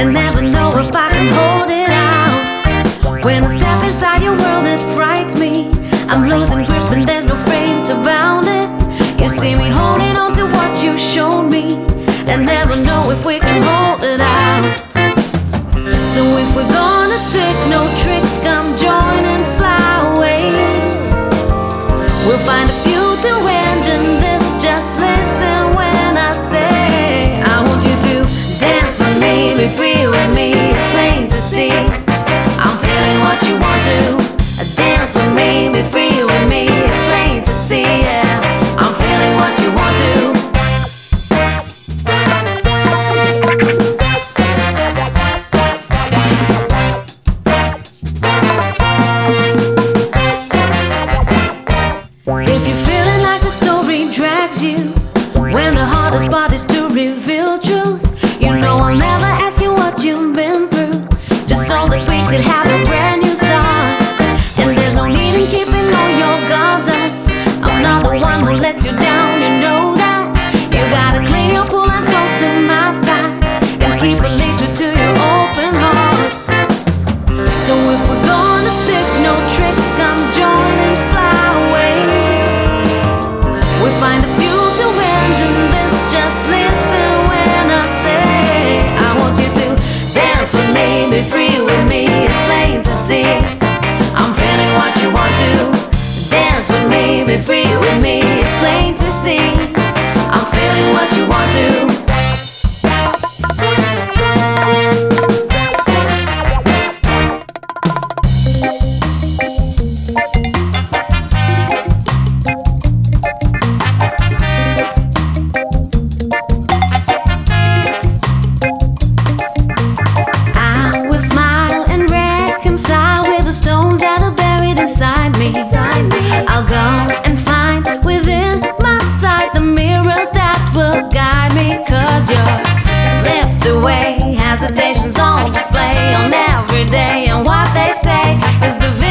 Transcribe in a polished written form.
and never know if I can hold it out. When I step inside your world, it frights me. I'm losing grip and there's no frame to bound it. You see me holding on to what you showed me, and never know if we can hold it out. So if we're gonna stick, no tricks, come join and fly away. We'll find a few to engine this, just listen when I say I want you to dance with me, be free with me, it's plain to see. I'm feeling what you want to. Dance with me, be free with me, it's plain to see, yeah. I'm feeling what you want to. If you're feeling like the story drags you, when the hardest part is to reveal truth, you know I'll never ask you what you've been through, just so that we could have a brand new start. And there's no need in keeping all your guards up. I'm not the one who lets you down, you know that. You gotta clean your pool and float to my side, and keep a lead to your open heart. So if we're gonna stick, no tricks, come join and fly away. We find a few to engine this, just listen when I say I want you to dance with me, be free with me, it's plain to see. I'm feeling what you want to. Dance with me, be free with me, it's plain to see. I'm feeling what you want to. Inside me, I'll go and find within my sight the mirror that will guide me. 'Cause you're slipped away, hesitations on display on every day, and what they say is the